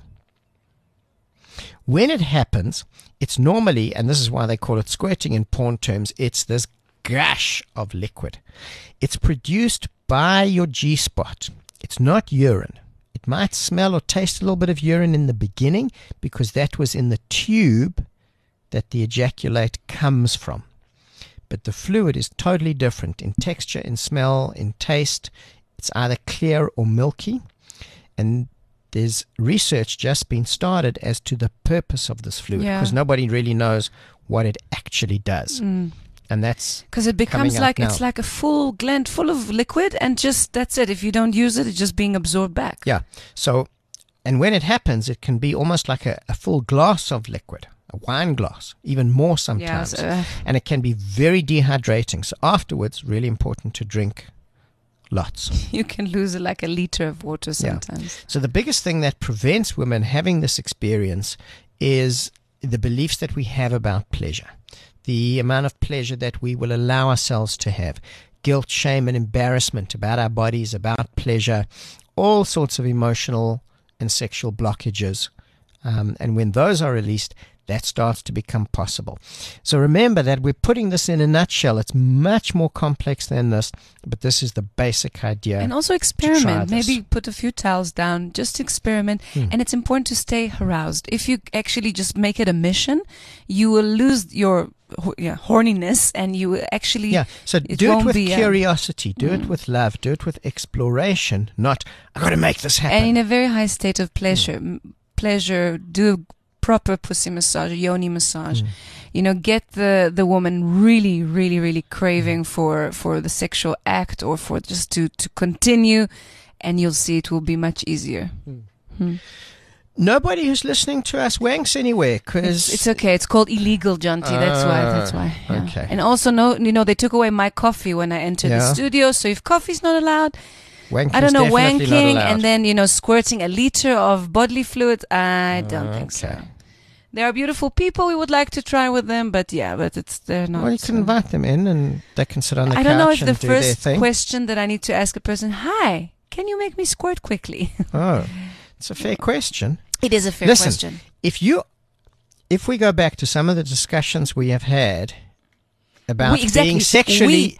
When it happens, it's normally, and this is why they call it squirting in porn terms, it's this gush of liquid. It's produced by your G-spot. It's not urine. It might smell or taste a little bit of urine in the beginning because that was in the tube that the ejaculate comes from. But the fluid is totally different in texture, in smell, in taste. It's either clear or milky. And there's research just been started as to the purpose of this fluid, because nobody really knows what it actually does. And that's because it becomes like it's like a full gland full of liquid, and just that's it. If you don't use it, it's just being absorbed back. Yeah. So, and when it happens, it can be almost like a full glass of liquid. A wine glass, even more sometimes. And it can be very dehydrating. So afterwards, really important to drink lots. You can lose like a liter of water sometimes. Yeah. So the biggest thing that prevents women having this experience is the beliefs that we have about pleasure. The amount of pleasure that we will allow ourselves to have. Guilt, shame, and embarrassment about our bodies, about pleasure. All sorts of emotional and sexual blockages. And when those are released, that starts to become possible. So remember that we're putting this in a nutshell. It's much more complex than this, but this is the basic idea. And also experiment. Maybe put a few towels down, just experiment. And it's important to stay aroused. If you actually just make it a mission, you will lose your horniness, and you will actually... Yeah, so do it with curiosity, do it with love, do it with exploration, not, I've got to make this happen. And in a very high state of pleasure, do proper pussy massage, yoni massage. Get the woman really, really, really craving for the sexual act, or for just to continue, and you'll see it will be much easier. Nobody who's listening to us wanks anywhere, because it's okay. It's called illegal, Jonty. That's why. Yeah. Okay. And also, they took away my coffee when I entered the studio. So if coffee's not allowed, wanking and then, squirting a liter of bodily fluid, I don't think so. There are beautiful people we would like to try with them, but they're not. Well, you can invite them in and they can sit on the couch. I don't know if the do their first thing. question that I need to ask a person, hi, can you make me squirt quickly? Oh, it's a fair question. It is a fair question. If we go back to some of the discussions we have had about being sexually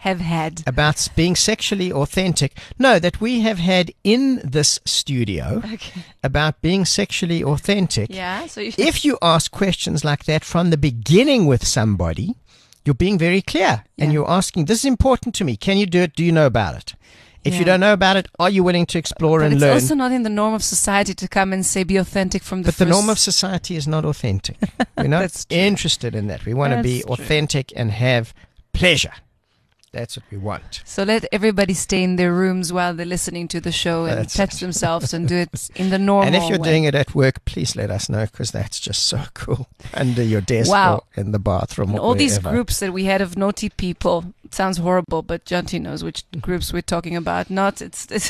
authentic. No, that we have had in this studio about being sexually authentic. Yeah. So if you ask questions like that from the beginning with somebody, you're being very clear and you're asking, this is important to me. Can you do it? Do you know about it? If you don't know about it, are you willing to explore and learn? It's also not in the norm of society to come and say, be authentic from the first. But the norm of society is not authentic. We're not interested in that. We want to be authentic and have pleasure. That's what we want. So let everybody stay in their rooms while they're listening to the show and touch themselves and do it in the normal way. And if you're doing it at work, please let us know, because that's just so cool. Under your desk or in the bathroom and or all wherever. These groups that we had of naughty people, it sounds horrible, but Jonty knows which groups we're talking about.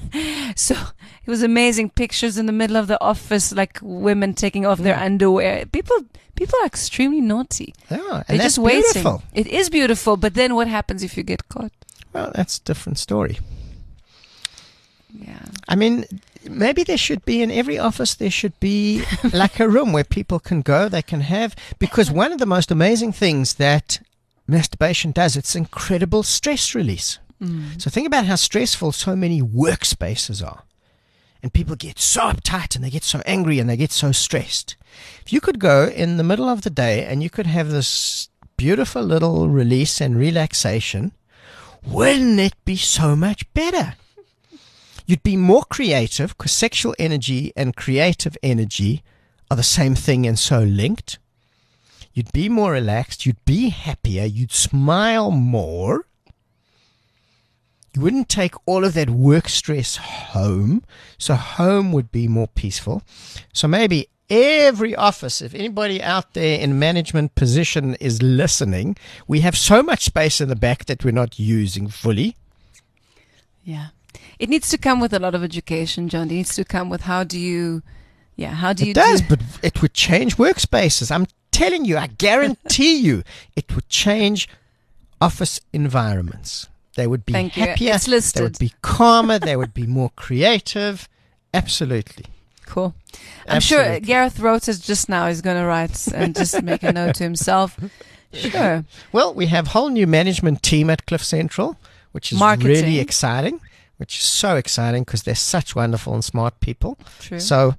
So it was amazing. Pictures in the middle of the office, like women taking off their underwear. People are extremely naughty. Yeah, They're and that's just waiting. beautiful. It is beautiful, but then what happens if you get caught? Well, that's a different story. Yeah. I mean, maybe there should be, in every office, there should be like a room where people can go, they can have, because one of the most amazing things that masturbation does, it's incredible stress release. So think about how stressful so many workspaces are. And people get so uptight and they get so angry and they get so stressed. If you could go in the middle of the day and you could have this beautiful little release and relaxation, wouldn't it be so much better? You'd be more creative, because sexual energy and creative energy are the same thing and so linked. You'd be more relaxed. You'd be happier. You'd smile more. You wouldn't take all of that work stress home. So home would be more peaceful. So maybe every office, if anybody out there in management position is listening, we have so much space in the back that we're not using fully. Yeah. It needs to come with a lot of education, John. It needs to come with how do you It does, but it would change workspaces. I'm telling you, I guarantee you, it would change office environments. They would be happier. It's listed. They would be calmer. They would be more creative. Absolutely. Cool. I'm sure Gareth wrote it just now. He's going to write and just make a note to himself. Sure. Well, we have a whole new management team at Cliff Central, which is really exciting. Which is so exciting because they're such wonderful and smart people. True. So,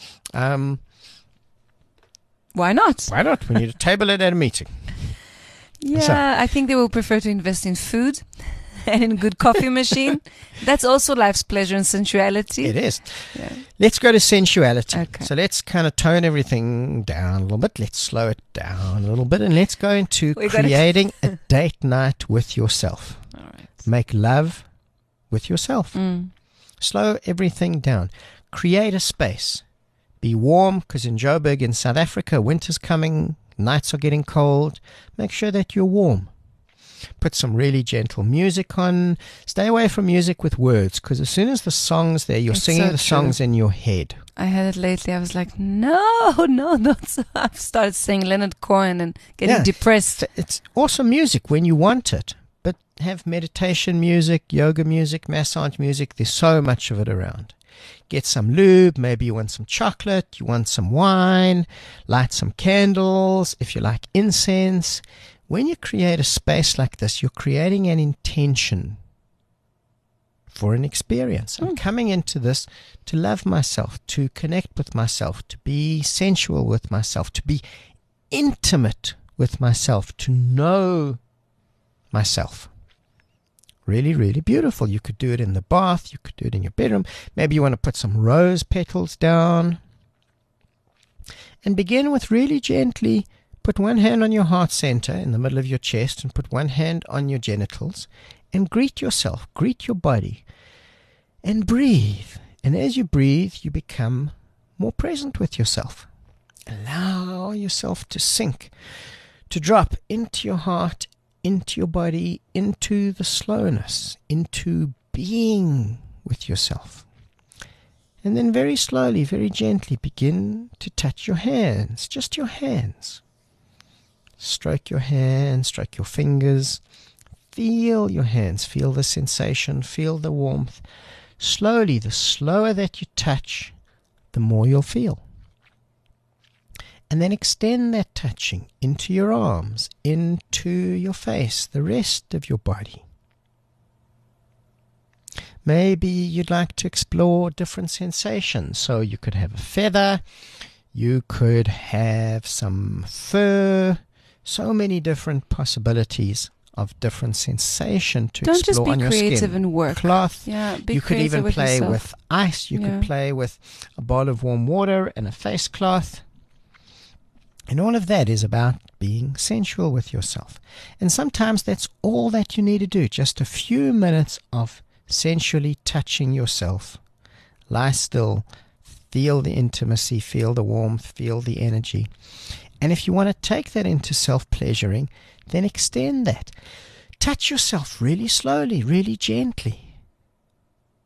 why not? Why not? We need to table it at a meeting. Yeah, So. I think they will prefer to invest in food and in a good coffee machine. That's also life's pleasure and sensuality. It is. Yeah. Let's go to sensuality. Okay. So let's kind of tone everything down a little bit. Let's slow it down a little bit. And let's go into creating a date night with yourself. All right. Make love with yourself. Slow everything down. Create a space. Be warm, because in Joburg in South Africa, winter's coming, nights are getting cold. Make sure that you're warm. Put some really gentle music on. Stay away from music with words, because as soon as the song's there, you're singing the songs in your head. I had it lately. I was like, no, don't. I've started singing Leonard Cohen and getting depressed. It's awesome music when you want it. But have meditation music, yoga music, massage music. There's so much of it around. Get some lube. Maybe you want some chocolate. You want some wine. Light some candles. If you like incense. When you create a space like this, you're creating an intention for an experience. I'm coming into this to love myself, to connect with myself, to be sensual with myself, to be intimate with myself, to know myself. Really, really beautiful. You could do it in the bath. You could do it in your bedroom. Maybe you want to put some rose petals down. And begin with really gently. Put one hand on your heart center in the middle of your chest and put one hand on your genitals. And greet yourself. Greet your body. And breathe. And as you breathe, you become more present with yourself. Allow yourself to sink, to drop into your heart, into your body, into the slowness, into being with yourself. And then very slowly, very gently begin to touch your hands, just your hands. Stroke your hands, stroke your fingers. Feel your hands, feel the sensation, feel the warmth. Slowly, the slower that you touch, the more you'll feel. And then extend that touching into your arms, into your face, the rest of your body. Maybe you'd like to explore different sensations. So you could have a feather, you could have some fur, so many different possibilities of different sensation to explore on your skin. Don't just be creative and work. Cloth. Yeah, be you could even with play yourself. with ice. You could play with a bowl of warm water and a face cloth. And all of that is about being sensual with yourself. And sometimes that's all that you need to do. Just a few minutes of sensually touching yourself. Lie still. Feel the intimacy. Feel the warmth. Feel the energy. And if you want to take that into self-pleasuring, then extend that. Touch yourself really slowly, really gently.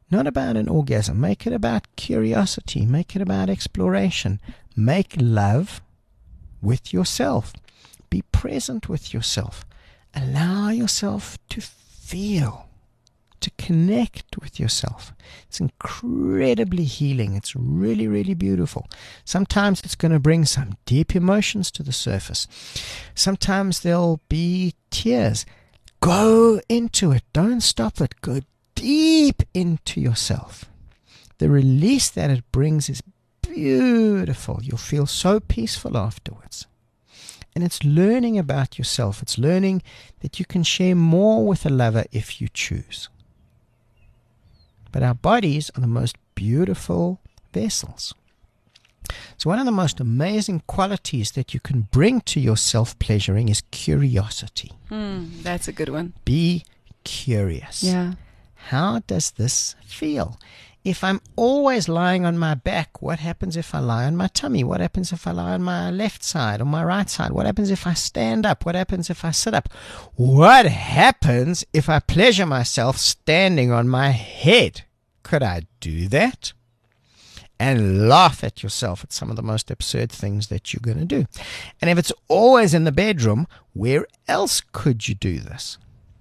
Not about an orgasm. Make it about curiosity. Make it about exploration. Make love with yourself. Be present with yourself. Allow yourself to feel, to connect with yourself. It's incredibly healing. It's really, really beautiful. Sometimes it's going to bring some deep emotions to the surface. Sometimes there'll be tears. Go into it. Don't stop it. Go deep into yourself. The release that it brings is beautiful. You'll feel so peaceful afterwards. And it's learning about yourself. It's learning that you can share more with a lover if you choose. But our bodies are the most beautiful vessels. So one of the most amazing qualities that you can bring to your self-pleasuring is curiosity. That's a good one. Be curious. Yeah. How does this feel? If I'm always lying on my back, what happens if I lie on my tummy? What happens if I lie on my left side or my right side? What happens if I stand up? What happens if I sit up? What happens if I pleasure myself standing on my head? Could I do that? And laugh at yourself at some of the most absurd things that you're going to do. And if it's always in the bedroom, where else could you do this?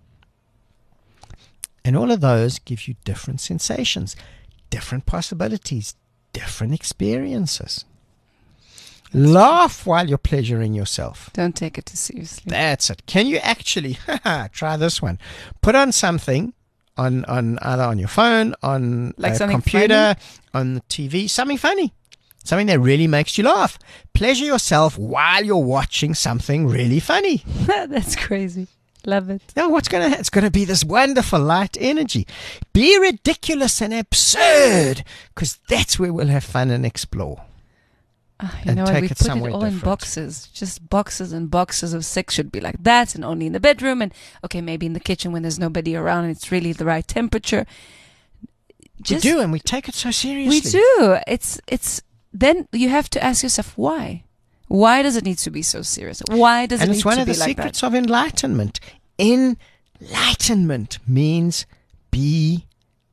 And all of those give you different sensations, different possibilities, different experiences. Laugh while you're pleasuring yourself. Don't take it too seriously. That's it. Can you actually try this one? Put on something on either on your phone, on like a computer, on the TV, something funny, something that really makes you laugh. Pleasure yourself while you're watching something really funny. That's crazy. Love it. Now, it's going to be this wonderful light energy. Be ridiculous and absurd, because that's where we'll have fun and explore. You know what? We put it all in boxes. Just boxes and boxes of sex should be like that, and only in the bedroom, and okay, maybe in the kitchen when there's nobody around and it's really the right temperature. We do, and we take it so seriously. We do. It's then you have to ask yourself why. Why does it need to be so serious? Why does it need to be like that? And it's one of the secrets of enlightenment. Enlightenment means be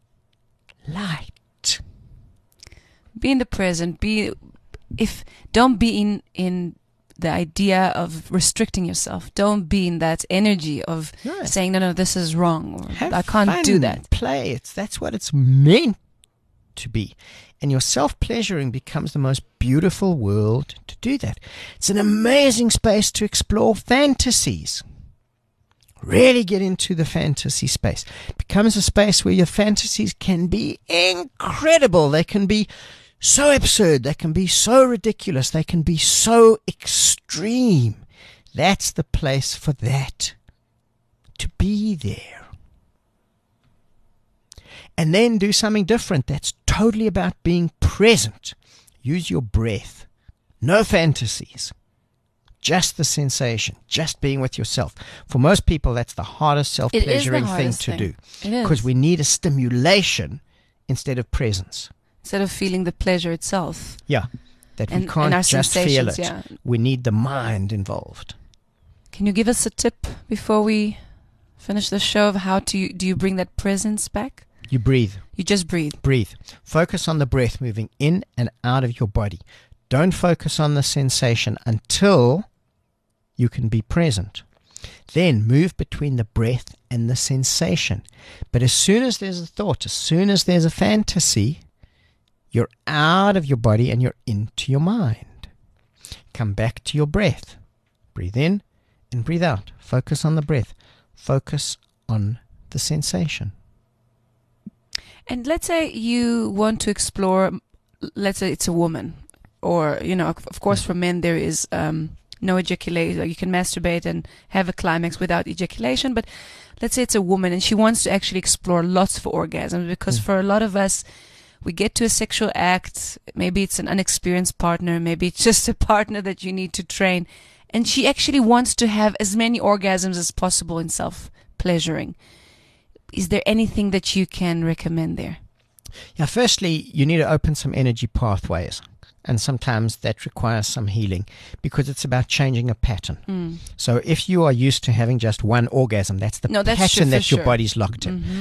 light. Be in the present. Don't be in the idea of restricting yourself. Don't be in that energy of saying, no, this is wrong. Or, I can't do that. Play. That's what it's meant to be. And your self-pleasuring becomes the most beautiful world to do that. It's an amazing space to explore fantasies. Really get into the fantasy space. It becomes a space where your fantasies can be incredible. They can be so absurd. They can be so ridiculous. They can be so extreme. That's the place for that to be there. And then do something different that's totally about being present. Use your breath. No fantasies. Just the sensation. Just being with yourself. For most people, that's the hardest self-pleasuring thing to do. Because we need a stimulation instead of presence. Instead of feeling the pleasure itself. Yeah. That we can't just feel it. Yeah. We need the mind involved. Can you give us a tip before we finish the show of how do you bring that presence back? You breathe. You just breathe. Breathe. Focus on the breath moving in and out of your body. Don't focus on the sensation until you can be present. Then move between the breath and the sensation. But as soon as there's a thought, as soon as there's a fantasy, you're out of your body and you're into your mind. Come back to your breath. Breathe in and breathe out. Focus on the breath. Focus on the sensation. And let's say you want to explore, let's say it's a woman, or, of course for men there is no ejaculation, like you can masturbate and have a climax without ejaculation, but let's say it's a woman and she wants to actually explore lots of orgasms, because for a lot of us, we get to a sexual act, maybe it's an unexperienced partner, maybe it's just a partner that you need to train, and she actually wants to have as many orgasms as possible in self-pleasuring. Is there anything that you can recommend there? Yeah, firstly, you need to open some energy pathways. And sometimes that requires some healing, because it's about changing a pattern. So if you are used to having just one orgasm, that's the pattern that your body's locked in.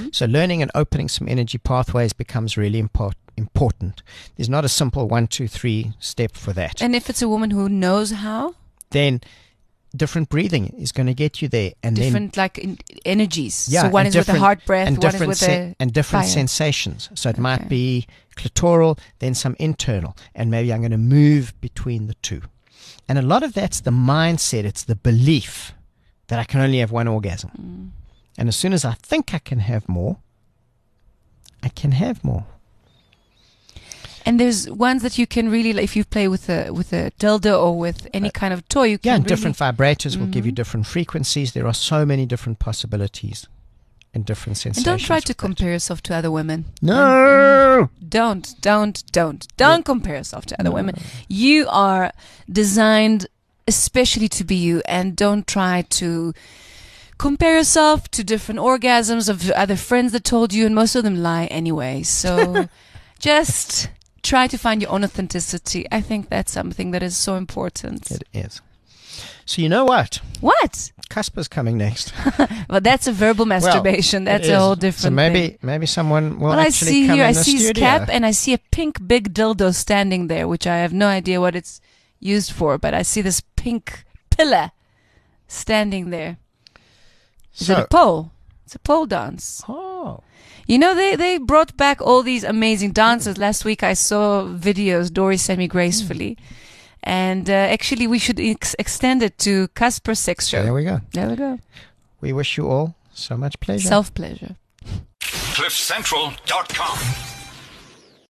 So learning and opening some energy pathways becomes really important. There's not a simple 1, 2, 3 step for that. And if it's a woman who knows how, then different breathing is going to get you there, and different energies. Yeah, so one is with a heart breath, and one is with and different fire. sensations. So it might be clitoral, then some internal, and maybe I'm going to move between the two. And a lot of that's the mindset. It's the belief that I can only have one orgasm. And as soon as I think I can have more, I can have more. And there's ones that you can really, if you play with a dildo or with any kind of toy, you can and really different vibrators will give you different frequencies. There are so many different possibilities and different sensations. And don't try to compare yourself to other women. No! Don't compare yourself to other women. You are designed especially to be you, and don't try to compare yourself to different orgasms of other friends that told you, and most of them lie anyway. So just try to find your own authenticity. I think that's something that is so important. It is. So you know what? What? Casper's coming next. Well, that's a verbal masturbation. That's a whole different thing. So maybe someone will I actually see come here, in I the see his studio. cap, and I see a pink big dildo standing there, which I have no idea what it's used for, but I see this pink pillar standing there. Is it a pole? It's a pole dance. Oh. You know, they brought back all these amazing dancers. Last week I saw videos. Dory sent me gracefully. And actually we should extend it to Casper Sex Show. There we go. There we go. We wish you all so much pleasure. Self-pleasure. CliffCentral.com